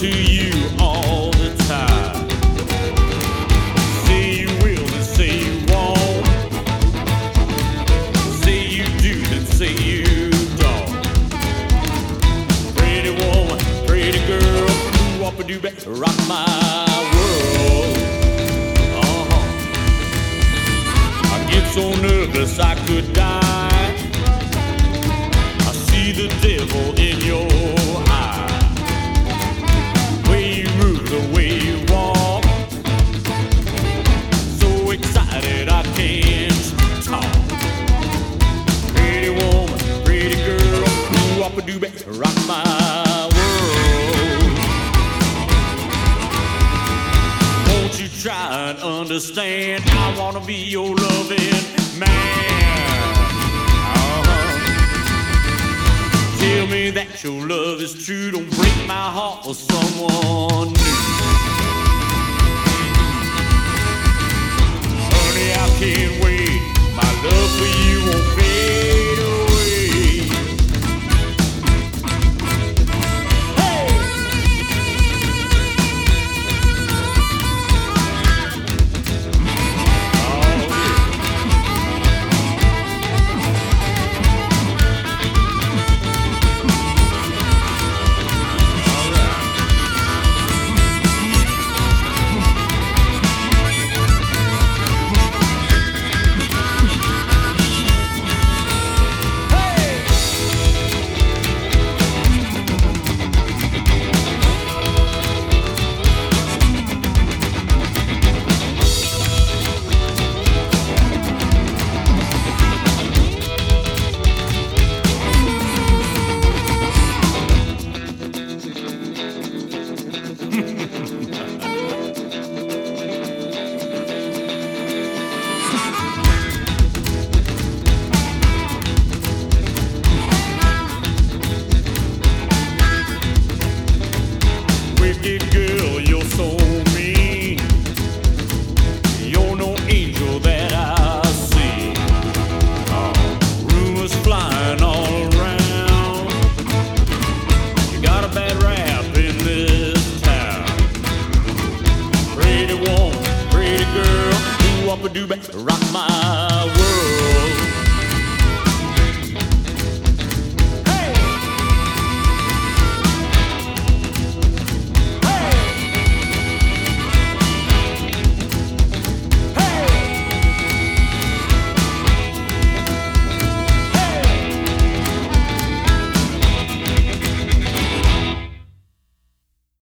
to you all the time. Say you will, then say you won't. Say you do, then say you don't. Pretty woman, pretty girl, whoop-a-doo-back, rock my world. I get so nervous I could die. I see the devil in your eye. Way you move, the way you walk, so excited I can't talk. Pretty woman, pretty girl, whoop-a-doo-back, rock my world. Won't you try and understand? I wanna be your loving man. Tell me that your love is true. Don't break my heart for someone new. Honey, I can't wait. My love for you